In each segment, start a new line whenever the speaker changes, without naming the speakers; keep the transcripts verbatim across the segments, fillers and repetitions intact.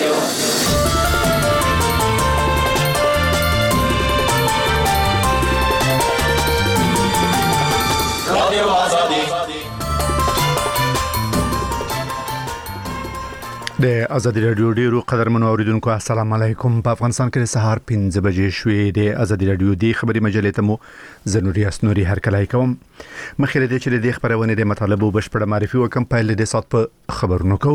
د ازادي رادیو ډیرو قدرمنو اوریدونکو السلام علیکم. په افغانستان کې سهار پنځه بجې شوې. د ازادي رادیو د خبري مجلې ته مو زنوري اسنوري هر کله کوم. مخکې د چې د خبرونه د مطالبه بشپړه معرفي وکم په لید سات په خبرونو کو.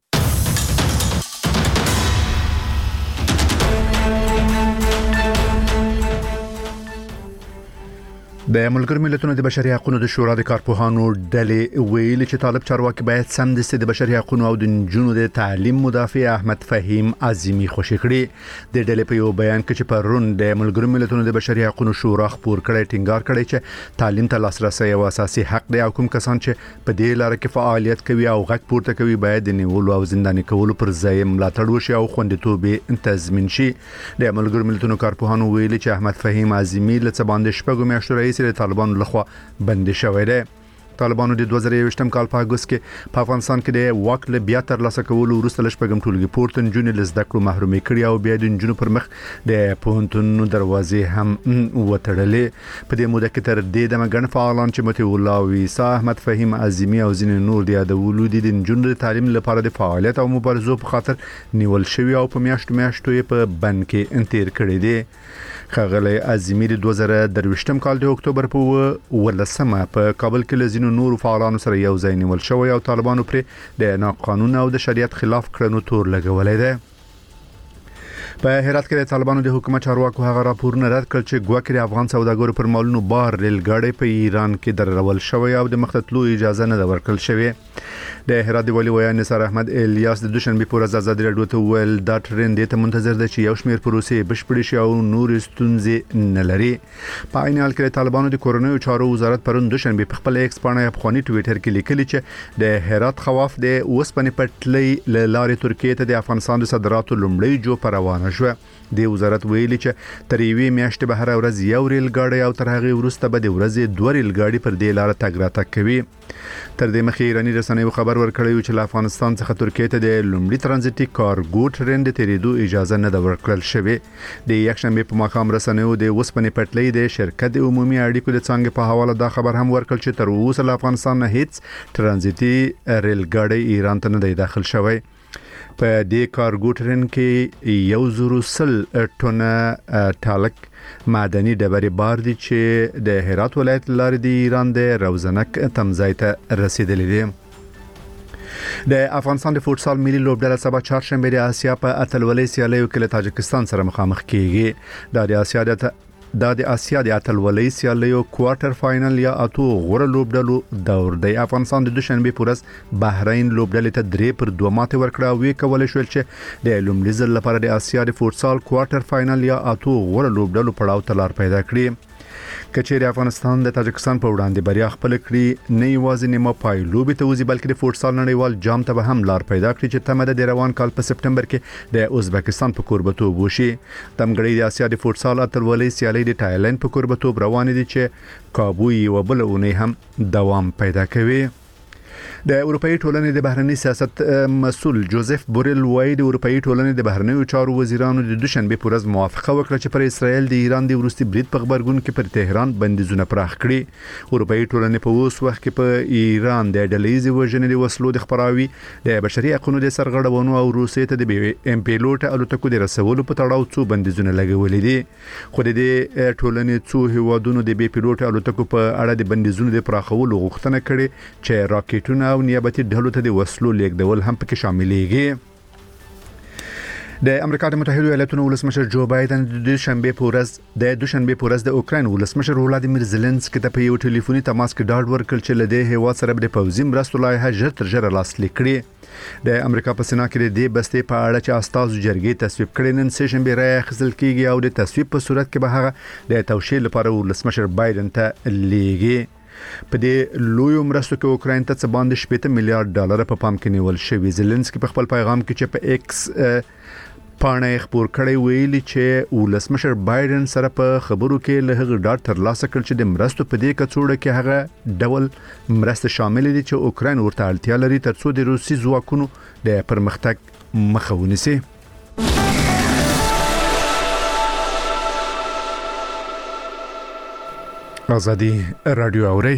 د ملګرو ملتونو د بشري حقوقو د شورا د کارپوهانو ډلې ویل چې طالب چارواکي باید سمدستي د بشري حقوقو او د نجونو د تعلیم مدافع احمد فهیم عظیمی خوشی کړي. د ډلې په یو بیان کې چې پرون د ملګرو ملتونو د بشري حقوقو شورا خبر کړي ټینګار کړي چې تعلیم ته لاسرسي یو اساسي حق دی او کوم کسان چې په دې لار کې فعالیت کوي او غږ پورته کوي باید د نیولو او زنداني کولو پر ځای ملاتړ وشي او خوندیتوب تضمین شي. د ملګرو ملتونو کارپوهانو ویل چې احمد فهیم عظیمی لڅ باندې شپږ میاشتې د طالبانو لخوا بند شوی دی. طالبانو د دوه زره یوولسم کال په اگست کې په افغانستان کې د واک له بیا تر لاسه کولو وروسته لږ ټولګي پورته نجونې لزده کړو محرومي کړي او بیا د نجونو پر مخ د پوهنتونونو دروازې هم وتړلې. په دې موده کې تر دې دمه ګڼ فعالان چې متي الله ویسا احمد فهیم عظیمی او ځینې نور د یادولو د نجونو د تعلیم لپاره د فعالیت او مبارزو په خاطر نیول شوی او په میاشتو میاشتو یې په بند کې انتیر کړی دی. خغلی عظیمی د دوه زره درویشتم کال د اکتوبر په ولسمه په کابل کې لزینو نور فعالانو سره یو ځای نیول شوی او طالبانو پر د ناقانونه او د شریعت خلاف کړنو تور لګولې ده. په هرات کې د طالبانو د حکومت چارواکو هغه راپورونه رد کړ چې ګواکې د افغان سوداګرو پر مالونو بار ریل ګاډي په ایران کې درول شوی او د مختلفو اجازه نه ورکړل شوی. د هرات د ولی ویان نثار احمد الیاس د دوشنبه پر ورځ ازادي رادیو ته ویل دا ټرند ته منتظر دی چې یو شمېر پروسې بشپړې شي او نور ستونزې نه لري. په عین حال کې طالبانو د کورونیو چارو وزارت پرون دوشنبه په خپل ایکس باندې افغاني ټویټر کې لیکلي چې د هرات خواف د اوسپنې پټلۍ له لارې ترکیه ته د افغانستان د صادراتو لومړی جو روانه شو. د وزارت ویلي چې تر یوې میاشتې به هر ورځ یو ریل ګاډي او تر هغه وروسته به د ورځې دوه ریل ګاډي پر دې لار تګ راتګ کوي. تر دې مخکې ایرانی رسنیو خبر ورکړی چې له افغانستان څخه ترکیه ته د لومړي ترانزیتي کارګو ټرین د تیریدو اجازه نه ورکړل شوې. د یکشنبه په ماښام رسنیو د اوسپنې پټلۍ د شرکت عمومي اړیکو د څنګه په حواله دا خبر هم ورکړل چې تر اوسه له افغانستان نه هیڅ ترانزیتي ریل ګاډي ایران ته نه دی داخل شوی. په دې کارګو ټرین کې یو زرو سل ټونه ټالک معدني ډبرې بار دي چې د هرات ولایت لارې د ایران د روزنک تمځای ته رسیدلې دي. د افغانستان د فوتسال ملي لوبډله سبا چهارشنبه د آسیا په اتلولۍ سیالیو کې له تاجکستان سره مخامخ کیږي. د آسیا د دا د آسیا د اتلولۍ سیالیو کوارټر فائنل یا اتو غوړه لوبډلو دور دی. افغانستان د دوشنبه پورس بحرین لوبډلې ته درې پر دوه ماته ورکړه او وی کول شو چې د لومړي ځل لپاره د آسیا د فوتسال کوارټر فائنل یا اتو غوړه لوبډلو پړاو ته لار پیدا کړي. کچېری افغانستان د تاجکستان په وړاندې بریا خپل کړی نه یوازې نیمه پای لوبې ته وځي بلکې د فوتسال نړیوال جام ته به هم لار پیدا کړي چې تمه د روان کال په سپټمبر کې د ازبکستان په کوربتوب وشي. تمګړی د آسیا د فوتسال اتلولۍ سیالۍ د تایلند په کوربتوب روان دي چې کابو یو بل اونۍ هم دوام پیدا کوي. د اروپאי ټولنې د بهرنی سیاست مسؤل جوزف بوریل وایي د اروپאי ټولنې د بهرنیو چارو وزیرانو د دوشنبه پر ورځ موافقه وکړه چې پر اسرائیل د ایران د وروستي برید په خبرګون کې پر تهران بندیزونه پراخ کړي. اروپאי ټولنې په اوس وخت کې په ایران د ډلېزي وژنې د وسلو د خبراوي د بشري حقوقو د سرغړونو او روسیې ته د ام پیلوټ الوتکو د رسولو په تړاو څو بندیزونه لګولې دي. خو د ټولنې څو هیوادونو د بي پیلوټ الوتکو په اړه د بندیزونو د پراخولو غوښتنه کړې چې راکټونه او نیابتي ډلو ته د وسلو لیږدول هم پکې شاملېږي. د امریکا د متحده ایالاتونو ولسمشر جو بایدن د دوشنبه په ورځ د دوشنبه په ورځ د اوکراین ولسمشر ولادیمیر زيلنسکي ته په یو ټلیفوني تماس کې ډاډ ورکړ چې لدې هیواد سره د پوځي مرستو لایحه ژر تر ژره لاسلیک کړي. د امریکا په سنا کې د دې بستې په اړه چې استازو جرګې تصویب کړي نن سه شنبه رای اخیستل کیږي او د تصویب په صورت کې به هغه د توشیح لپاره ولسمشر بایدن ته لیږي. په دې لوی مرستو کې اوکراین ته څه باندې شپږ میلیارډ ډالر په پام کې نیول شوی. زيلنسکي په خپل پیغام کې چې په ایکس پاڼه خبر کړی ویلي چې ولسمشر بایدن سره په خبرو کې له هغه ډاټ تر لاسه کړ چې د مرستو په دې کڅوړه کې هغه ډول مرسته شامل دي چې اوکراین ورته اړتیا لري ترڅو د روسي ځواکونو د پرمختګ مخه ونیسي. ازادي رادیو اوري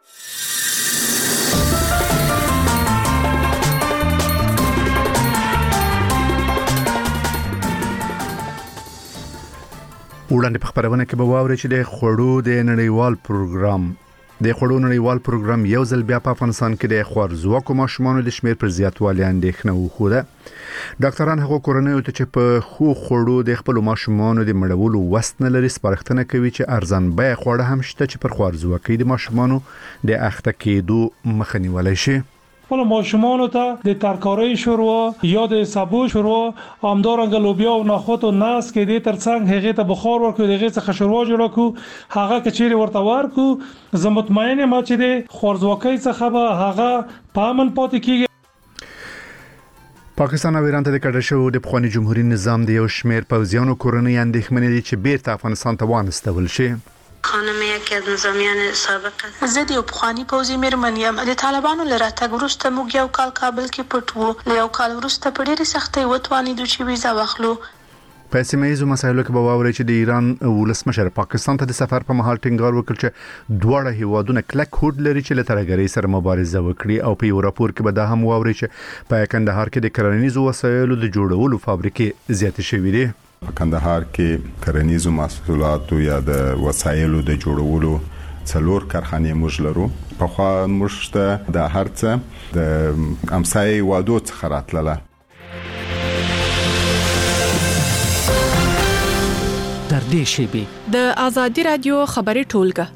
وړاندې په خبرونه کې به واوري چې د خوړو د نړیوال پروګرام د خوړو نړیوال پروګرام یو ځل بیا په افغانستان کې د خوارزواکو ماشومانو د شمیر پر زیاتوالي اندېښنه وښوده. ډاکټران هغه کورنۍ ته چې په خو خوړو د خپل ماشومانو د مړولو وست نه لري سپارښتنه کوي چې ارزان بیه خوړه هم شته چې پر خوارزواکۍ د ماشومانو د اخته کېدو مخه نیولای شي.
خپل ماشومان ته د ترکاری شوروا یا د سبو شوروا همدارنګه لوبیا او نخود او ناس کې د ترڅنګ هغه ته بخار ورکو دغه څخه شوروا جوړ کو هغه کچېری ورته ورکو زه مطمئنه ما چې د خوارزواکۍ څخه به هغه پامن پاتې کیږي.
پاکستان او ایران ته د کډه شو د پخوانی جمهوریت نظام د یو شمیر پوځیانو کورنۍ اندېښمنې دي چې بیرته افغانستان ته وانستول شي.
خانم یکی از نظامیان سابق
زه د یو پخوانی پوځي مېرمن یم. د طالبانو له راتګ وروسته موږ یو کال کابل کې پټ وو. له یو کال وروسته په ډېرې سختۍ وتوانېدو چې ویزا واخلو.
په سیمه ییزو مسایلو کې به واوري چې د ایران ولسمشر پاکستان ته د سفر په مهال ټینګار وکړ چې دواړه هیوادونه کلک هوډ لري چې له ترهګرۍ سره مبارزه وکړي او په یو راپور کې به دا هم واوري چې په کندهار کې د کرنیزو وسایلو د جوړولو فابریکې زیاتې شوې دي.
په کندهار کې کرنیزو محصولاتو یا د وسایلو د جوړولو څلور کارخانې موږ لرو. په خوا موږ ته د هرڅه د امسای وادو څخه راتلله.
در دې شیبې
د ازادي رادیو خبري ټولګه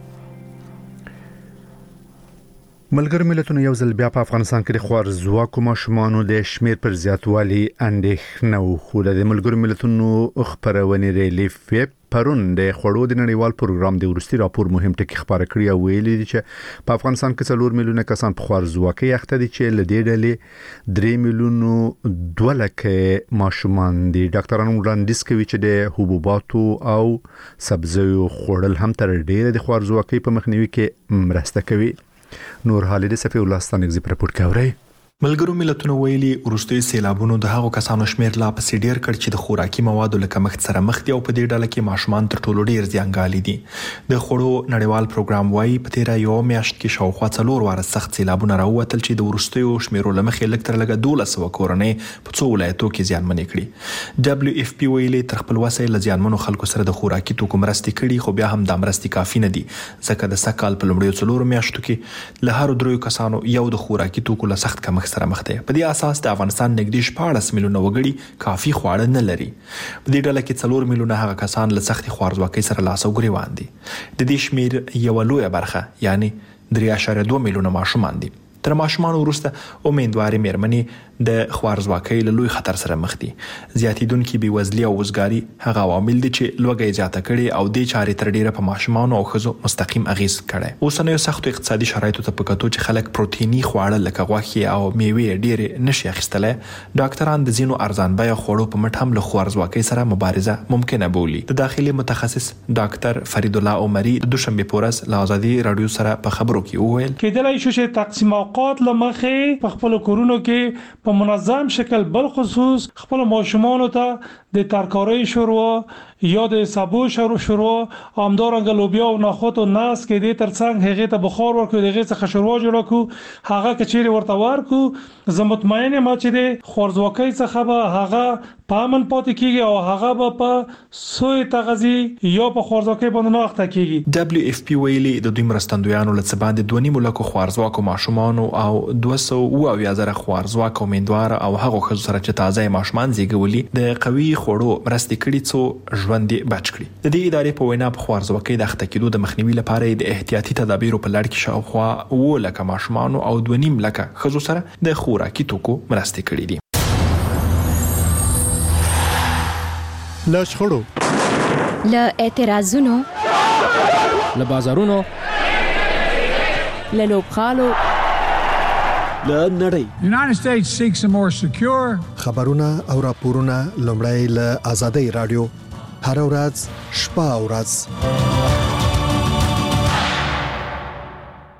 ملګر ملتونو یو ځل بیا په افغانستان کې د خوارزواکو ماشومانو د شمیر پر زیاتوالي اندېښنه وښوده. د ملګر ملتونو خبرونه ریلیف پرون د خوړو د نړیوال پروګرام د ورستي راپور مهم ټکی خبره کړی او ویلي دي چې په افغانستان کې څلور میلیونه کسان په خوارزواکۍ اخته دي چې له دې ډلې درې میلیونه دوه لکه ماشومان دي. ډاکټرانو وړاندیز کوي چې د حبوباتو او سبزیو خوړل هم تر ډیره د خوارزواکۍ په مخنیوي کې مرسته کوي. نور حالي د صفي الله ستانګزي پر پورت کوي.
ملګرو ملتونو ویلي وروستي سیلابونو د هغو کسانو شمیر لا پسې ډیر کړ چې د خوراکي موادو له کمښت سره مخ دي او په دې ډله کې ماشومان تر ټولو ډیر زیانګالي دي. د خوړو نړیوال پروګرام وايي په تیر یو میاشت کې شاوخوا څلور واره سخت سیلابونه راووتل چې د وروستیو شمیرو لمخې لږ تر لږه دولس سوه کورنۍ په څو ولایتو کې زیانمنې کړي. دبليو اف پی ویلي تر خپل وسه له زیانمنو خلکو سره د خوراکي توکو مرستې کړي خو بیا هم د مرستې کافي نه دي ځکه د سکهال په لومړیو څلورو میاشتو کې له هر دریو کسانو یو د خوراکي توکو له سخت کمښت سره مخ دی. په دې اساس د افغانستان نږدې شپاړس میلیونه وګړي کافي خواړه نه لري. په دې ډله کې څلور میلیونه هغه کسان له سختي خوارزواکۍ سره لاس او ګریوان دي. د دې شمیر یو لویه برخه یعنی درې اعشاریه دوه میلیونه ماشومان دي. تر ماشومان وروسته امیدواري مېرمنې د خوارزواکۍ له لوی خطر سره مخ دي. زیاتیدونکي بېوزلي او وزګاري هغه عوامل دي چې لوږه زیاته کړي او دې چارې تر ډیره په ماشومانو او ښځو مستقیم اغیز کړي. اوسنیو سختو اقتصادي شرایطو ته په کتو چې خلک پروتیني خواړه لکه غوښې او میوې ډېرې نشي اخیستلی ډاکټران د ځینو ارزان بیه خوړو په مټ هم له خوارزواکۍ سره مبارزه ممکنه بولي. د داخلي متخصص ډاکټر فرید الله عمري د دوشنبه په ورځ له ازادي رادیو سره په خبرو کې وویل
کېدلای شي چې تقسیم اوقات لمخې په خپل کورونو کې په منظم شکل بل خصوص خپل ماشومان ته د ترکاری شوروا یا د سبو شوروا همدارنګه لوبیا او نخود او ناس کې د ترڅنګ هغه ته بخار ورکو دغه څخه شوروا جوړ کو هغه کچېری ورته ورکو زه مطمئنه ما چې د خوارزواکۍ څخه به هغه پامن پاتې کیږي او هغه به په سوی تغذی یا په خوارزواکۍ باندې نه اخته کیږي.
دبليو اف پی ویلي د دوی مرستندویانو له څه باندې دوه نیمو لکو خوارزواکو ماشومان او دوه سوه اویا زره خوارزواک امیندوار او هغه ښځو سره چې تازه ماشومان زیږولي د قوي خوړو مرستې کړي څو ژوند بچ کړي. د دې ادارې په وینا په خوارزواکۍ د اخته کېدو د مخنیوي لپاره د احتیاطي تدابیرو په لړ کې شاوخوا اووه لکه ماشومان او دوه نیم لکه ښځو سره د خوراکي توکو مرستې کړي دي.
له شخړو
له اعتراضونو
له بازارونو
له لوبغالو
له نړۍ
United States seeks a more secure
خبرونه او راپورونه لومړی له ازادي رادیو هر ورځ شپه او ورځ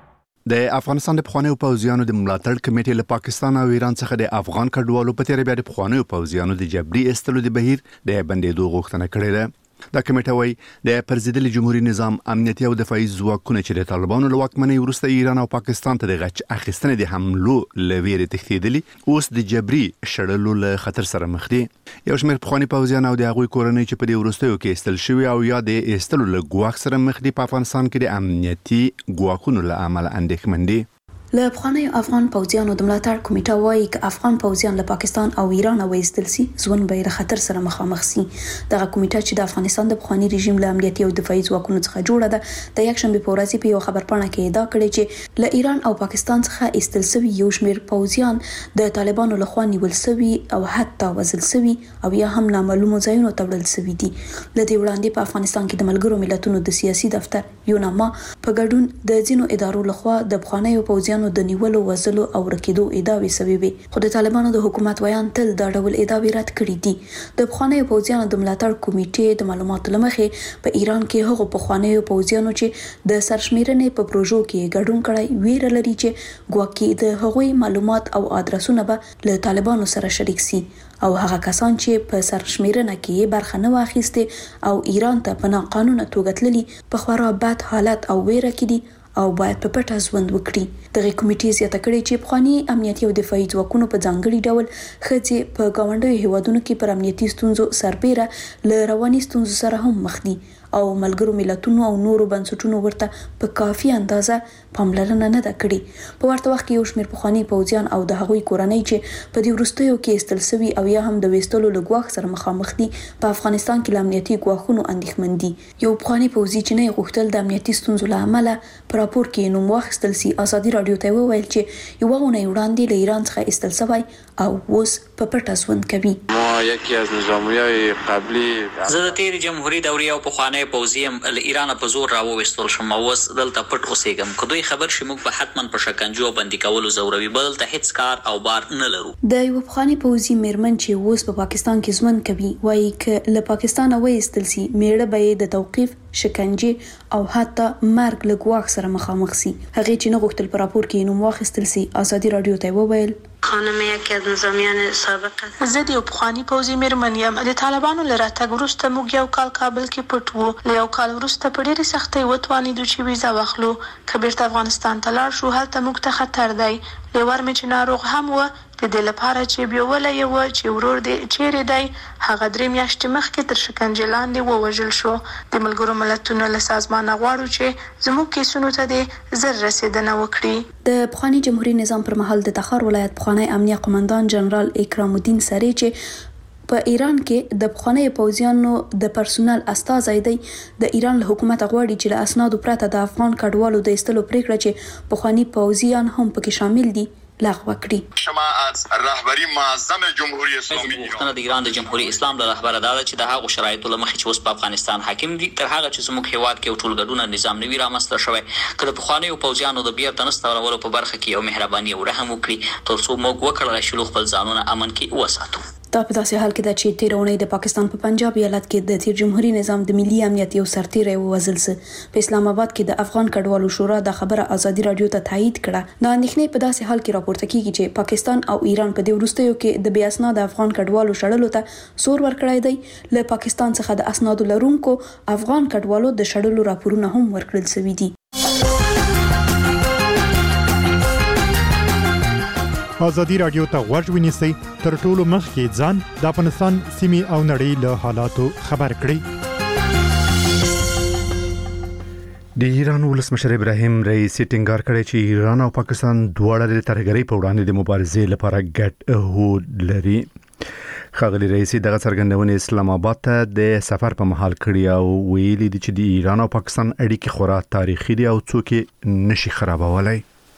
د افغانستان د پخوانیو پوځیانو د ملاتړ کمیټې له پاکستان او ایران څخه د افغان کډوالو په تیر بیا د پخوانیو پوځیانو د جبري استلو د بهیر د بندیدو غوښتنه کړې ده. دا کمیټه وايي د پرزیدلي جمهوریت نظام امنیتي او دفاعي ځواکونه چې د طالبانو له واکمنۍ وروسته ایران او پاکستان ته د غچ اخیستنې د حملو لویري تښتېدلي اوس د جبري شړلو له خطر سره مخ دي. یو شمېر پخواني پوځیان او د هغوی کورنۍ چې په دې وروستیو کې استل شوي او یا د استلو له ګواښ سره مخ دي په افغانستان کې د امنیتي ګواښونو له امله اندېښمن دي.
له افغاني افغان پوځیانو د ملاتړ کمیټه وايي چې افغان پوځیان له پاکستان او ایران وایستل سي ژوند به د خطر سره مخامخ سي. دغه کمیټه چې د افغانستان د پخواني رژیم له امنیتي او دفاعي ځواکونو څخه جوړه ده د یک شنبه په ورځ په یو خبرپاڼه کې ادعا کړې چې له ایران او پاکستان څخه استل سوي یو شمېر پوځیان د طالبانو لخوا نیول سوي او حتی وژل سوي او یا هم نامعلومو ځایونو ته وړل سوي دي. له دې وړاندې په افغانستان کې د ملګرو ملتونو د سیاسي دفتر یوناما په ګډون د ځینو ادارو لخوا د پخوانیو پوځیانو د نیولو وزلو او رکیدو ادعاوې سوي وي، خو د طالبانو د حکومت ویان تل دا ډول ادعاوې رد کړي دي. د پخوانیو پوځیانو د ملاتړ کمیټې د معلوماتو لمخې په ایران کې هغو پخوانیو پوځیانو چې د سرشمیرنې په پروژو کې ګډون کړی ویره لري چې ګواکې د هغوی معلومات او ادرسونه به له طالبانو سره شریک سي او هغه کسان چې په سرشمیرنه کې برخه نه واخیسته او ایران ته په ناقانونه توګه تللي په خورا بد حالت او ویره کې دي او باید په پټه ژوند وکړي. دغه کمیټې زیاته کړې چې پخواني امنیتي او دفاعي ځواکونو په ځانګړي ډول ښځې په ګاونډیو هیوادونو کې پر امنیتي ستونزو سربیره له رواني ستونزو سره هم مخ دي او ملګرو ملتونو او نورو بنسټونو ورته په کافي اندازه پاملرنه نه ده کړې. په ورته وخت کې یو شمېر پخواني پوځیان او د هغوی کورنۍ چې په دې وروستیو کې استل سوي او یا هم د ویستلو له ګواښ سره مخامخ دي په افغانستان کې له امنیتي ګواښونو اندېښمن دي. یو پخواني پوځي چې نه غوښتل د امنیتي ستونزو له امله په راپور کې نوم واخیستل سي ازادي راډیو ته وویل چې یوه اونۍ وړاندې له ایران څخه استل سوی او اوس په پټه ژوند کوي.
ما یکی از نظامیای قبلی
زه د تیر جمهوریت دورې او پخوانی پوځیم له ایران په زور راوویستل شوم او اوس دلته پټ اوسېږم. که دوی خبر شي موږ به حتما په شکنجو او بندي کولو زوروي، بل ته هیڅ کار او بار نه لرو.
د یو پخوانی پوځي میرمن چې اوس په پاکستان کې ژوند کوي وایي چې له پاکستان وایستل سي میړه به د توقیف، شکنجه او حتی مرګ له ګواښ سره مخامخ سي. هغه چې نه غوښتل په راپور کې نوم واخیستل سي ازادي راډیو ته وویل
خانم یکی از نظامیان سابق
زه د یو پخواني پوځي میرمن یم. د طالبانو له راتګ وروسته موږ یو کال کابل کې پټ وو. له یو کال وروسته په ډېرې سختۍ وتوانېدو چې ویزه واخلو. که بیرته افغانستان ته لاړ شو هلته موږ ته خطر دی. لیور مې چې ناروغ هم و د دې لپاره چې بیولی یې وه چې ورور دې چیرې دی، هغه درې میاشتې مخکې تر شکنجې لاندې ووژل شو. د ملګرو ملتونو له سازمانه غواړو چې زموږ کیسونو ته دې زر رسېدنه وکړي.
د پخواني جمهوریت نظام پر مهال د تخار ولایت پخوانی امنیه قومندان جنرال اکرام الدین سری چې په ایران کې د پخواني پوځیانو د پرسونل استازی دی د ایران له حکومت غواړي چې له اسنادو پرته د افغان کډوالو د ایستلو پریکړه چې پخواني پوځیان هم پکې شامل دي لغوه کړي.
شما از رهبری معظم جمهوری اسلامی
ایران د ایران د جمهوریت اسلام له رهبر دا چې د هغو شرایطو له مخې چې اوس په افغانستان حاکم دي تر هغه چې زموږ هیواد کې یو ټولګډونه نظام نوي رامنځته شوی، که د پخوانیو پوځیانو د بیرته نستورولو په برخه کې یو مهرباني او رحم وکړي تر څو موږ وکړای شو خپل ځانونه امن کې وساتو.
دا په داسې حال کې ده چې تیر اونۍ د پاکستان په پنجاب ایالت کې د تیر جمهوریت نظام د ملي امنیت یو سرتیری ووژل شو. په اسلام آباد کې د افغان کډوالو شورا د خبره ازادي راډیو ته تایید کړه. د اندېښنې په داسې حال کې راپورته کیږي چې پاکستان او ایران په دې وروستیو کې د بې اسناده افغان کډوالو شړلو ته زور ورکړی دی. له پاکستان څخه د اسنادو لرونکو افغان کډوالو د شړلو راپورونه هم ورکړل شوي دي.
ازادي راډیو ته غوږ ونیسئ تر ټولو مخکې ځان د افغانستان سیمې او نړۍ له حالاتو خبر کړئ.
د ایران ولسمشر ابراهیم رئیسی ټینګار کړی چې ایران او پاکستان دواړه د ترهګرۍ په وړاندې د مبارزې لپاره ګډ هوډ لري. ښاغلي رئیسی دغه څرګندونې اسلام آباد ته د سفر په مهال کړي او ویلي دي چې د ایران او پاکستان اړیکې خورا تاریخي دي او څوک یې نشي خرابولی.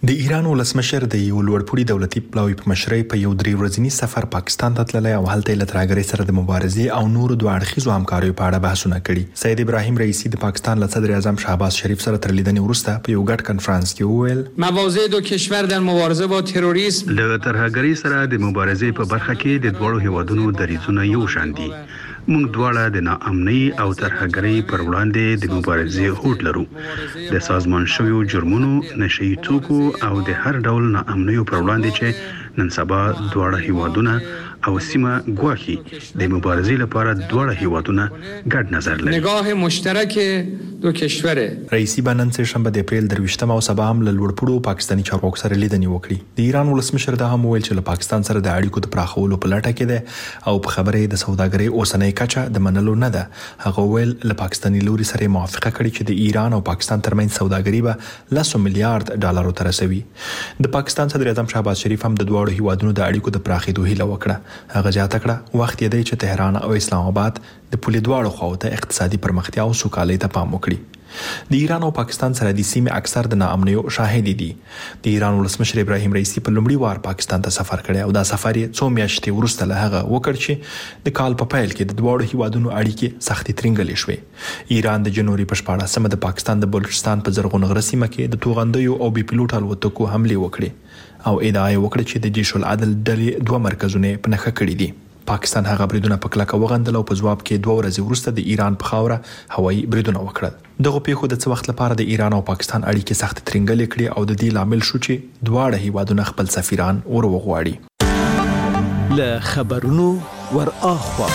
د ایران ولسمشر د یو لوړپوړي دولتي پلاوي په مشرۍ په یو درې ورځنی سفر پاکستان ته تللی او هلته له ترهګرۍ سره د مبارزې او نورو دوه اړخیزو همکاریو په اړه بحثونه کړي. سید ابراهیم رئیسی د پاکستان له صدر اعظم شهباز شریف سره تر لیدنې وروسته په یو ګډ کنفرانس کې وویل
مواضع دو کشور در مبارزه با تروریسم
له ترهګرۍ سره د مبارزې په برخه کې د دوه هیوادونو دریځونه یو شان دي. موږ دواړه د ناامنۍ او ترهګرۍ پر وړاندې د مبارزې هوډ لرو. د سازمان شویو جرمونو، نشئی توکو او د هر ډول ناامنیو پر وړاندې چې نن سبا دواړه هیوادونه او سیمه ګواښي د مبارزې لپاره دواړه هیوادونه ګډ نظر لري.
نگاه مشترک دو کشوره.
رئیسی بنن سه شنبه د اپریل درویشتم او سبا هم له لوړپوړو پاکستاني چارواکو سره لیدنې وکړي. د ایران ولسمشر دا هم ویل چې له پاکستان سره د اړیکو د پراخولو په لټه کې ده او په خبره د سوداګرۍ اوسنۍ کچه د منلو نه ده. هغه ویل له پاکستاني لوري سره موافقه کړې چې د ایران او پاکستان ترمنځ سوداګري به لسو میلیارډ ډالرو ته رسوي. د پاکستان صدر اعظم شهباز شریف هم د دوه هیوادونو د اړیکو د پراخېدو هیله وکړه. هغه جاته کړه وخت یې دی چې تهران او اسلام آباد د پولې دواړو خواو ته اقتصادي پرمختیا او سوکالۍ ته پام وکړي. د ایران او پاکستان سره د سیمې اکثر د ناامنیو شاهد دي. د ایران ولسمشر ابراهیم رئیسی په لومړي وار پاکستان ته سفر کړی او دا سفر یې څو میاشتې وروسته له هغه وکړ چې د کال په پیل کې د دواړو هیوادونو اړیکې سختې ترنګلې شوې. ایران د جنوري په شپاړسمه د پاکستان د بلوچستان په زرغون غره سیمه کې د توغندیو او بي پيلوټ الوتکو حملې وکړې او ادعا یې وکړه چې د جيش العدل ډلې دوه مرکزونه په نښه کړي دي. پاکستان هغه بریدونه په کلکه وغندل او په جواب کې دوه ورځې وروسته د ایران په خاوره هوایي بریدونه وکړل. دغه پیښو د څه وخت لپاره د ایران او پاکستان اړیکې سخت ترنګلې کړې او د دې لامل شو چې دواړه هیوادونه خپل سفیران ور وغواړي.
له خبرونو ور اخوا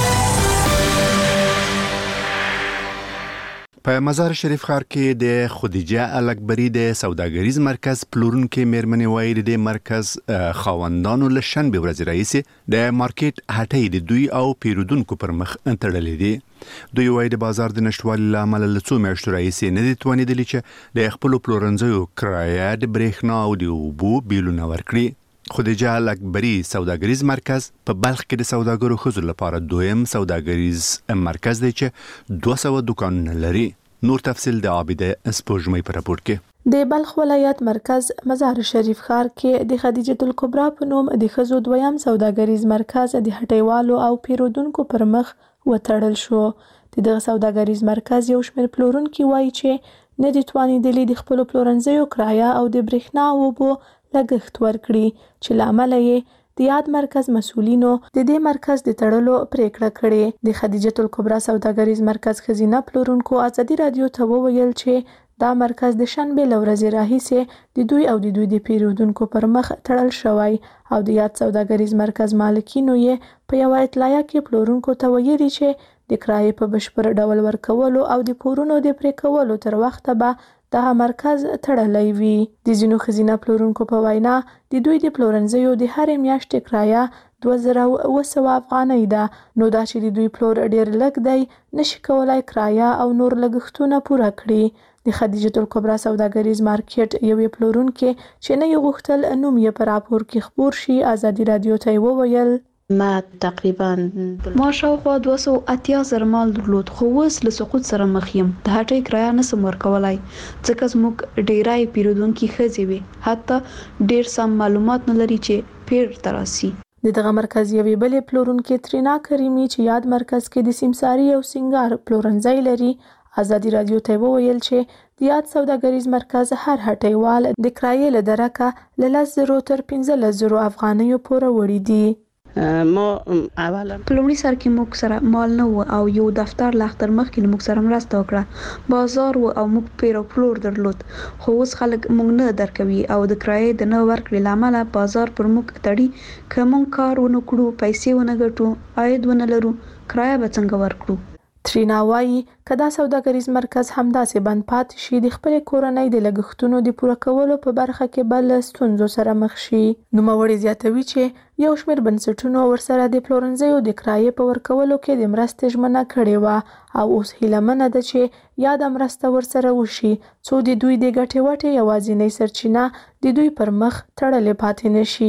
په مزار شریف ښار کې د خدیجه الکبری د سوداګریز مرکز پلورونکو میرمنې وایي د مرکز خاوندانو له شنبه ورځې راهیسې د مارکیټ هټۍ د دوی او پیرودونکو پر مخ انتړلې دي. دوی وایي د بازار د نشټوالي له امله له څو میاشتو راهیسې نه دي توانېدلي چې د خپلو پلورنځیو کرایه د برېښنا او د اوبو بیلونه ورکړي. خدیجه الکبری سوداګریز مرکز په بلخ کې د سوداګرو ښځو لپاره دویم سوداګریز مرکز دی چې دوه سوه دکانونه لري. نور تفصیل د عابده اسپوږمۍ په راپور کې.
د بلخ ولایت مرکز مزار شریف ښار کې د خدیجه الکبرا په نوم د ښځو دویم سوداګریز مرکز د هټیوالو او پیرودونکو پر مخ وتړل شو. د دغه سوداګریز مرکز یو شمېر پلورونکي وایي چې نه دي توانېدلي د خپلو پلورنځیو کرایه او د برېښنا او اوبو لګښت ورکړي چې له امله یې د یاد مرکز مسؤلینو د دې مرکز د تړلو پریکړه کړې. د خدیجه الکبرا سوداګریز مرکز خزینه پلورونکو ازادي رادیو ته وویل چې دا مرکز د شنبه له ورځې راهیسې د دوی او د دوی د پیرودونکو پر مخ تړل شوی او د یاد سوداګریز مرکز مالکینو یې په یو اطلاعیه کې پلورونکو ته ویلي چې د کرایې په بشپړ ډول ورکولو او د پورونو د پرې کولو تر وخته به دغه مرکز تړلی وي. د ځینو ښځینه پلورونکو په وینا د دوی د پلورنځیو د هرې میاشتې کرایه دوه زره اوه سوه افغانۍ ده، نو دا چې د دوی پلور ډیر لږ دی نشي کولای کرایه او نور لګښتونه پوره کړي. د خدیجه الکبرا سوداګریز مارکیټ یوې پلورونکي چې نه یې غوښتل نوم یې په راپور کې خپور شي ازادي رادیو ته یې وویل
ما تقریبا ما شاوخوا دوه سوه اتیا زره مال درلود خو اوس له سقوط سره مخ یم. د هټۍ کرایه نسم ورکولای ځکه زموږ ډیری پیرودونکي ښځې وي، حتی ډیر سم معلومات نه لري چې پیر ته راسي.
د دغه مرکز یوې بلې پلورونکي ترینا کریمي چې یاد مرکز کې د سیمساري او سنگار پلورنځی لري ازادي رادیو ته وویل چې د یاد سوداګریز مرکز هر هټیوال د کرایې له درکه له لس زرو تر پنځلس زرو افغانیو پورې وړي دي.
ما اولا په لومړي سر کې موږ سره مال نه و او یو دفتر له اختر مخکې موږ سره مرسته وکړه، بازار و او موږ پیر او پلور درلود، خو اوس خلک موږ نه درکوي او د کرایې د نه ورکړې له امله بازار پر موږ تړي. که موږ کار ونه کړو، پیسې ونه ګټو، عاید ونه لرو، کرایه به څنګه ورکړو؟
ترینا وایي که دا سوداګریز مرکز همداسې بند پاتې شي د خپلې کورنۍ د لګښتونو د پوره کولو په برخه کې به له ستونزو سره مخ شي. نوموړې زیاتوي چې یو شمېر بنسټونو ورسره د پلورنځیو د کرایې په ورکولو کې د مرستې ژمنه کړې وه او اوس هیله منه ده چې یاده مرسته ورسره وشي څو د دوی د ګټې وټې یوازینۍ سرچینه د دوی پر مخ تړلې پاتې نشي.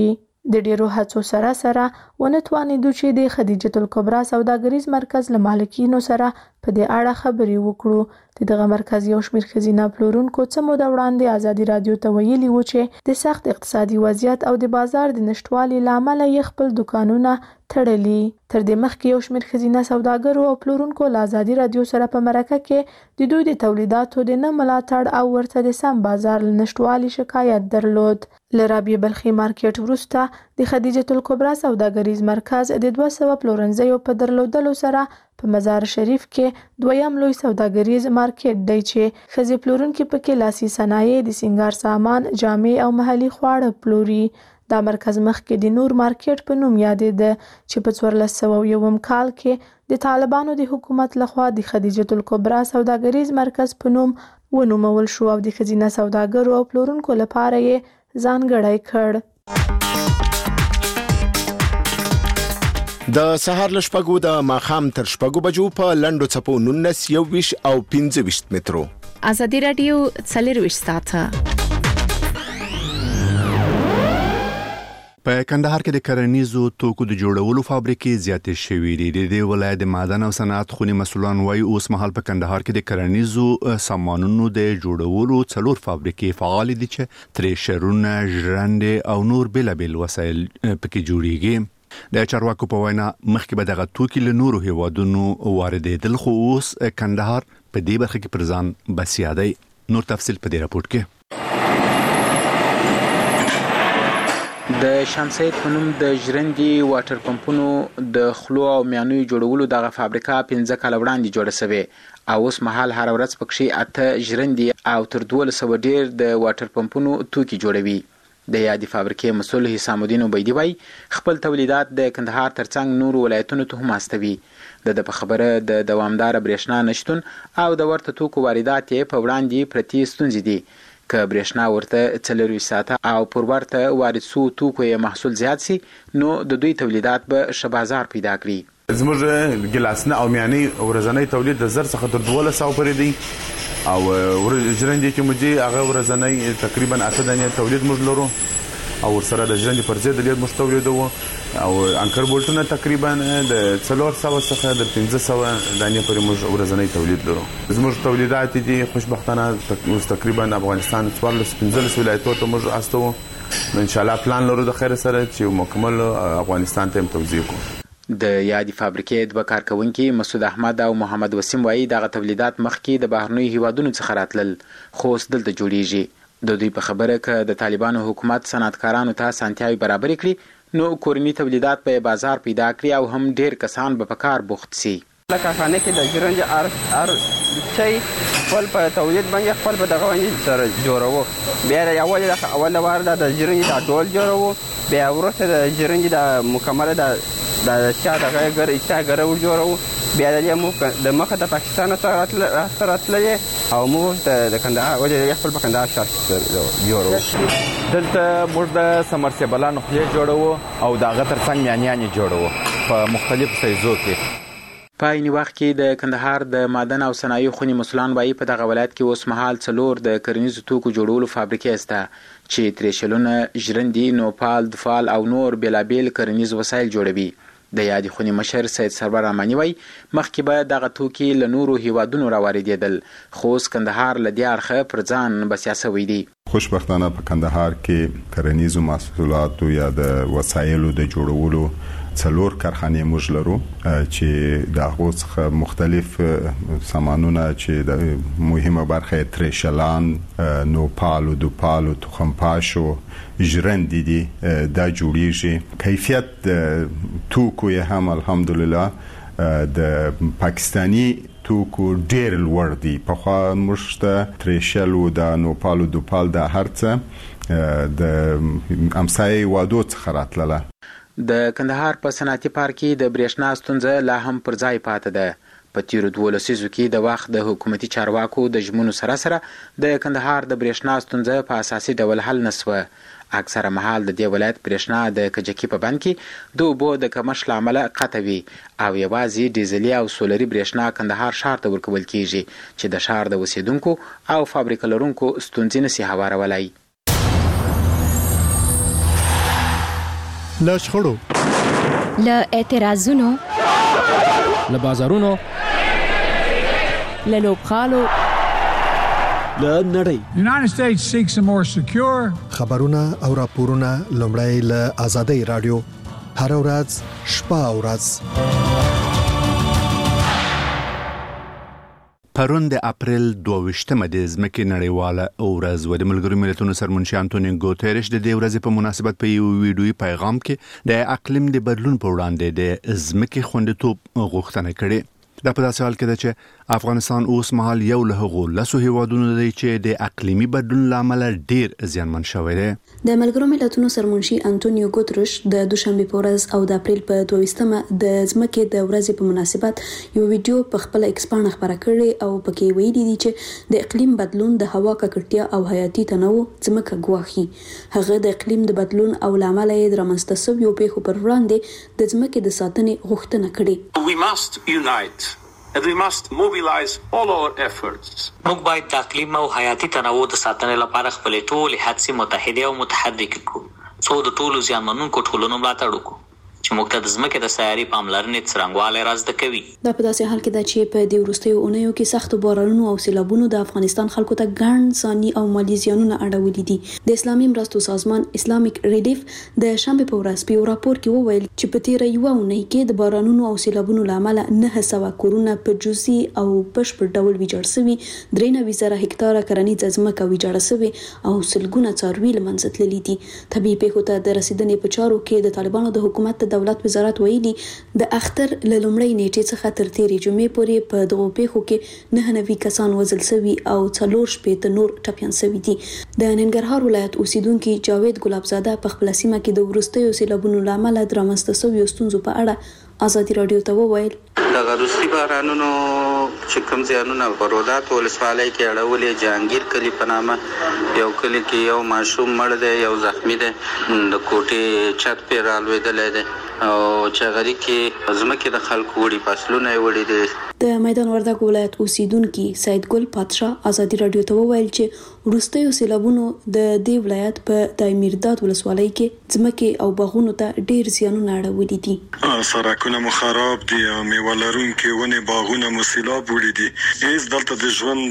د ډیرو هڅو سره سره ونه توانېدو چې د خدیجه الکبرا سوداګریز مرکز له مالکینو سره په دې اړه خبرې وکړو. د دغه مرکز یو شمېر ښځینه پلورونکو څه موده وړاندې ازادي راډیو ته ویلي و چې د سخت اقتصادي وضعیت او د بازار د نشټوالي له امله یې خپل دوکانونه تړلي. تر دې مخکې یو شمېر ښځینه سوداګرو او پلورونکو له ازادي راډیو سره په مرکه کې د دوی د تولیداتو د نه ملاتړ او ورته د سم بازار له نشټوالي شکایت درلود. له رابعې بلخي مارکیټ وروسته د خدیجه الکبرا سوداګریز مرکز د دوه سوه پلورنځیو په درلودلو سره په مزار شریف کې دویم لوی سوداګریز مارکیټ دی چې ښځې پلورونکي پکې لاسي صنایع، د سینګار سامان، جامې او محلي خواړه پلوري. دا مرکز مخکې د نور مارکیټ په نوم یادېده چې په څوارلس سوه یوم کال کې د طالبانو د حکومت لخوا د خدیجه الکبرا سوداګریز مرکز په نوم ونومول شو او د ښځینه سوداګرو او پلورونکو لپاره یې ځانګړی کړ.
د سهار له شپږو د ماښام تر شپږو بجو په لنډو څپو نولس، یوویشت او پنځه ویشت مترو.
ازادي راډیو څلرویشت ساعته.
په کندهار کې د کرنیزو توکو د جوړولو فابریکې زیاتې شوې دي. د دې ولایت د معدن او صنعت خوني مسولان وايي اوس مهال په کندهار کې د کرنیزو سامانونو د جوړولو څلور فابریکې فعال دي چې تریشرونه، ژرندې او نور بېلابېل وسایل پکې جوړیږي. د چارواکو په وینا مخکې به دغه توکي له نورو هیوادونو واردېدل، خو اوس کندهار په دې برخه کې پر ځان بسیا دی. نور تفصیل په دې راپورټ کې.
د شمسید په نوم د ژرندې واټر پمپونو د خلو او میانوي جوړولو دغه فابریکه پنځه کاله وړاندې جوړه شوې او اوس مهال هر ورځ پکې اته ژرندې او تر دولس سوه ډیر د واټر پمپونو توکي جوړوي. د یادې فابریکې مسؤل حسام الدین عبیدي وایي خپل تولیدات د کندهار ترڅنګ نورو ولایتونو ته هم استوي. د په خبره د دوامدار برېښنا نشتون او د ورته توکو واردات یې په وړاندې پرتې ستونزې دي. که برېښنا ورته څلرویشت ساعته او پر ورته وارد سو توکو یې محصول زیات سي نو د دوی تولیدات به ښه بازار پیدا کړي.
زموږ ګلاسنه او میاني ورځنی تولید د زر څخه تر دولس سوه پورې دی او ژرندې چې موږ هغه ورځنی تقریبا اته دانې تولید موږ لرو او سره د ژرندې پر ضد لید موږ تولیدوو او انکر بولټونه تقریبا د څلور سوه څخه د پنځه سوه دانې پورې موږ ورځنی تولید لرو. زموږ تولیدات دي خوشبختانه اوس تقریبا افغانستان څوارلس پنځلس ولایتونو ته موږ استوو. ان شاء الله پلان لرو د خیر سره چې مکمل افغانستان ته توزیع کوو.
د یادې فابریکې دوه کارکونکي مسعود احمد او محمد وسیم وایي دغه تولیدات مخکې د بهرنیو هیوادونو څخه راتلل خو اوس دلته جوړیږي. د دوی په خبره که د طالبانو حکومت صنعتکارانو ته اسانتیاوې برابرې کړي نو کورني تولیدات به بازار پیدا کړي او هم ډیر کسان به په کار بوخت سي.
کارخانه کې د ژرندې هر شی خپل په تولید باندې خپل په دغه باندې سره جوړوو. بیا اول اول وار د ژرندې د ډول جوړوو، بیا وروسته د ژرندې د مکمله د د شا دغه ګر اچا ګرو جوړو. بیا د مخه د پاکستان سره راتللې او موږ د کندهار وجه خپل په کندهار ښار جوړو.
دلته موږ د سمرسیبلانو خولې جوړو او د هغه ترڅنګ میانیانې جوړو په مختلفو سایزو کې.
په عین وخت کې د کندهار د معدن او صنایعو خوني مسولان وایي په دغه ولایت کې اوس مهال څلور د کرنیزو توکو جوړولو فابریکې شته چې تریشلونه، ژرندې، نوپال، دفال او نور بېلابېل کرنیز وسایل جوړوي. د یادې خوني مشر سید سرور رحماني وایي مخکې به دغه توکي له نورو هیوادونو راواردېدل خو اوس کندهار له دې اړخه پر ځان بسیا سوی دی.
خوشبختانه په کندهار کې کرنیزو محصولاتو یا د وسایلو د جوړولو څلور کارخانې موږ لرو چې د هغو څخه مختلف سامانونه چې د مهمه برخه تریشلان، نوپالو، دوپالو، تخمپاشو، ژرندې دي دا جوړیږي. کیفیت توکو یې هم الحمدلله د پاکستانی توکو ډیر لوړ دي. پخوا موږ ته تریشل او د نوپالو دوپال د هر څه د امسایي وادو څخه راتلله.
د کندهار په صنعتي پارک کې د برېښنا ستونزه لا هم پر ځای پاتې ده. په تیرو دوه لسیزو کې د وخت د حکومتي چارواکو د ژمنو سره سره د کندهار د برېښنا ستونزه په اساسي ډول حل نسوه. اکثره مهال د دې ولایت برېښنا د کجکي په بند کې د اوبو د کمښت له امله قطع وي او یوازې ډیزلي او سولري برېښنا کندهار ښار ته ورکول کیږي چې د ښار د اوسیدونکو او فابریکه لرونکو ستونزې نشي هوارولی.
له شخړو،
له اعتراضونو،
له بازارونو،
له لوبغالو،
له نړۍ.
United States seeks a more secure
خبرونه او راپورونه لومړی له آزادۍ رادیو هر ورځ شپه او ورځ.
پرون د اپریل دوه-ویشتمه د ځمکې نړیواله ورځ و. د ملګرو ملتونو سرمنشي انټونیو ګوتریش د دې ورځې په مناسبت په یو ویډیوي پیغام کې د اقلیم د بدلون په وړاندې د ځمکې خوندیتوب غوښتنه کړې. دا په داسې حال کې ده چې افغانستان اوس مهال یو له هغو لسو هیوادونو دی چې د اقلیمي بدلون لامل ډیر زیانمن شوی دی.
د ملګرو ملتونو سرمنشي انټونیو ګوتریش د دوشنبه په ورځ او د اپریل په دوه-ویشتمه د ځمکې د ورځې په مناسبت یو ویډیو په خپل ایکس باندې خبره کړې او پکې ویلي دي چې د اقلیم بدلون د هوا ککړتیا او حیاتي تنوع ځمکه ګواښي. هغه د اقلیم د بدلون او لامل یې د رامنځته شویو پیښو پر وړاندې د ځمکې د ساتنې غوښتنه کړې.
We must unite and we must mobilize all our efforts.
موږ باید د اقلیم او حیاتي تنوع د ساتنې لپاره خپل ټول هڅې متحده او متحرک کړو. څو د ټولو زیانمنونکو ټولنو ملاتړ وکړو چې موږ ته د ځمکې د سیاري پاملرنې څرنګوالی را زده کوي.
دا په داسې حال کې ده چې په دې وروستیو اونیو کې سختو بارانونو او سیلابونو د افغانستان خلکو ته ګڼ ځاني او مالي زیانونه اړولي دي. د اسلامي مرستو سازمان اسلامیک ریلیف د شنبه په ورځ په یو راپور کې وویل چې په تیره یوه اونۍ کې د بارانونو او سیلابونو له امله نه سوه کورونه په جزئي او بشپړ ډول ویجاړ شوي، درې نوي زره هکتاره کرنیزه ځمکه ویجاړه شوې او سلګونه څاروي له منځه تللي دي. طبیعي پیښو ته د رسیدنې په چارو کې د طالبانو د حکومت د دولت وزارت ویلي د اختر له لومړۍ نیټې څخه تر تیرې جمعې پورې په دغو پیښو کې نه نوي کسان وژل شوي او څلور شپېته نور ټپیان شوي دي. د ننګرهار ولایت اوسیدونکي جاوید ګلابزاده په خپل سیمه کې د وروستیو سیلابونو له امله د رامنځته شویو ستونزو په اړه ازادي رادیو ته وویل.
د غروسي بارانونو چې کوم ځایونه برودات ولسوالۍ کې اړولې جهانگیر کلی په نامه یو کلی کې یو ماشوم مړ دی، یو زخمی دی، د کوټې چت پې رالوېدلی دی او چغري کې ځمکې د خلکو وړي فصلونه یې وړي دي.
د میدان وردګ ولایت اوسیدونکي سید ګل پادشاه ازادي رادیو ته وویل چې وروستیو سیلابونو د دې ولایت په دایمیرداد ولسوالۍ کې ځمکې او باغونو ته ډیر زیانونه اړولي دي.
سړکونه مو خراب دي او میوه لرونکي ونې باغونه مو سیلاب وړي دي. هیڅ دلته د ژوند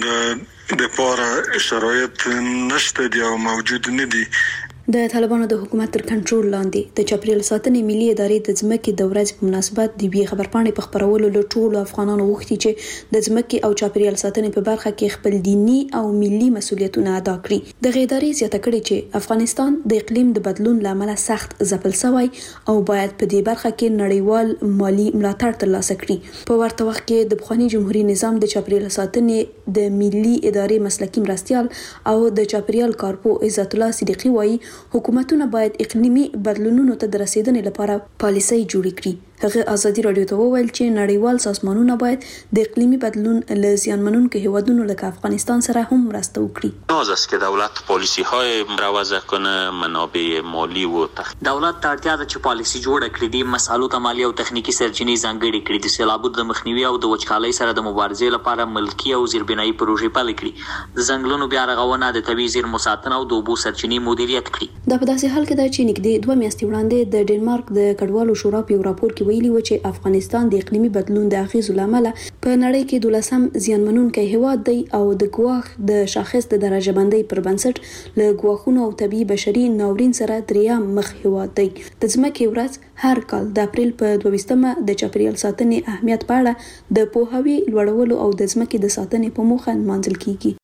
د پاره شرایط نشته دي او موجود نه دي.
د طالبانو د حکومت تر کنټرول لاندې د چاپیریال ساتنې ملي ادارې د ځمکې د ورځې په مناسبت د وی خبرپاڼې په خبرولو له ټولو افغانانو غوښتي چې د ځمکې او چاپیریال ساتنې په برخه کې خپل دینی او ملي مسؤلیتونه ادا کړي. د ادارې زیاته کړې چې افغانستان د اقلیم د بدلون لامل سخت ځپل شوی او باید په دې برخه کې نړیوال مالی ملاتړ ترلاسه کړي. په ورته وخت کې د بخوانی جمهوریت نظام د چاپیریال ساتنې د ملي ادارې مسلکي مرستيال او د چاپیریال کارپو عزت الله صدیقي وایي حکومتونه باید اقلیمي بدلونونو ته د رسیدنې لپاره پالیسۍ جوړې کړي. هغه ازادي رادیو ته وویل چې نړیوال سازمانونه باید د اقلیمي بدلون له زیانمنونکو هیوادونو لکه افغانستان سره هم مرسته وکړي.
نیاز است که دولت پالیسی های مروضع کنه، منابع مالی و تخ...
دولت ته اړتیا ده چې پالیسي جوړه کړي، د مسالو ته مالی او تخنیکی سرچینې ځانګړې کړي، د سیلابونو د مخنیوي او د وچکالۍ سره د مبارزې لپاره ملکی او زیربنایي پروژې پلي کړي، د ځنګلونو بیا رغونه، د طبیعي زیرمو ساتنه او د اوبو سرچینې مدیریت کړي.
دا په داسې حال کې ده چې نږدې دوه میاشتې وړاندې د ډنمارک د کډوالو شورا په یو راپور کې ویلي و چې افغانستان د اقلیمي بدلون د اغیزو لامل په نړۍ کې دولسم زیانمنونکی هیواد دی او د ګواښ د شاخص د درجه بندۍ پر بنسټ له ګواښونو او طبيعي بشري ناورین سره دریم مخ هیواد دی. د ځمکې ورځ هر کال د اپریل په دوه-ویشتمه د چاپیریال ساتنې اهمیت په اړه د پوهاوي لوړولو او د ځمکې د ساتنې په موخه نمانځل کیږي.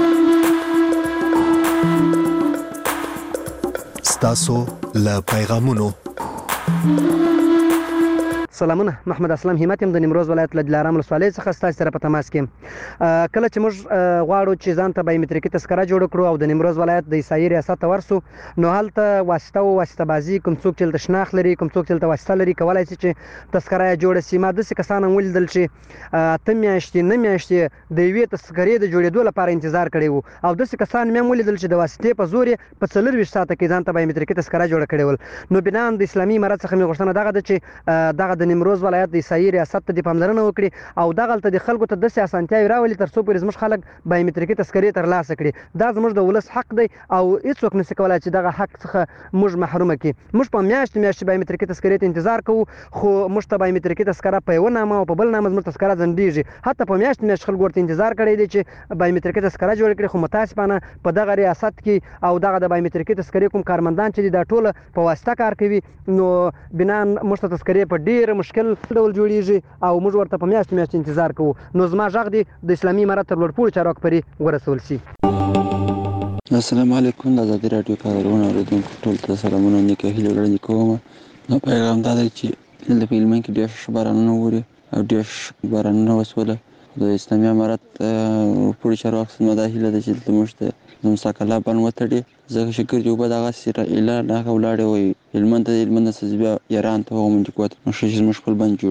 ستاسو له پیغامونو.
سلامونه، محمد اسلام همت يم د نیمروز ولایت له دلارام ولسوالۍ څخه ستاسو سره په تماس کې. کله چې موږ غواړو چې ځان ته بایومټریکي تذکره جوړ کړو او د نیمروز ولایت د عیسائی ریاست ته ورسو، نو هلته واسطه او واسطه بازي کوم څوک چې شناخت لري، کوم څوک چې واسطه لري، کولای شي چې تذکره جوړ شي. ما داسې کسان ولیدل چې اته میاشتې نه میاشتې د یوې تذکرې د جوړېدو لپاره انتظار کړی وو او داسې کسان مې ولیدل چې د واسطې په زور په څلورویشت ساعته کې ځان ته بایومټریکي تذکره جوړ کړې ول. نو بنا د اسلامي امارت څخه مې غوښتنه دغه ده چې دغه د د نیمروز ولایت د عیسائی ریاست ته د پاملرنه وکړي او دغه ته د خلکو ته داسې اسانتیاوې راولي تر څو پورې زموږ خلک بایومتریکي تذکرې ترلاسه کړي. دا زموږ د ولس حق دی او هیڅوک نشي کولای چې دغه حق څخه موږ محروم کړي. موږ په میاشت میاشت بایومتریکي تذکرې ته انتظار کوو خو موږ ته بایومتریکي تذکره په یو نامه او په بل نامه زموږ تذکره ځنډیږي. حتی په میاشت میاشت خلک ورته انتظار کړی دی چې بایومتریکي تذکره جوړ کړي خو متاسفانه په دغه ریاست کې او دغه د بایومتریکي تذکرې کوم کارمندان چې دا ټول په واسطه کار کوي نو بنا موږ ته تذکرې په ډیر مشکل ډول جوړیږي او موږ ورته په میاشت میاشت انتظار کوو. نو زما غږ دی د اسلامي امارت تر لوړپوړو چارواکو پورې ورسول شي.
السلام علیکم. د ازادي راډیو کارونه اوریدونکو ټول ته سلامونه نیکه هیله وړاندې کوم. نو پیغام دا دی چې دلته په هلمند کې ډېر ښه بارانونه ووري او ډېر بارانونه وسوله. د اسلامي امارت پوره چارواکو څخه دا هیله ده چې دلته موږ ته د موسی قلعه بند وتړي ځکه چې ګردې اوبه دغسې را اعلان هغه ولاړې وي هلمند ته د هلمند نه څخه بیا ایران ته هغومره قوت نو ښه چې زموږ خپل بند جوړ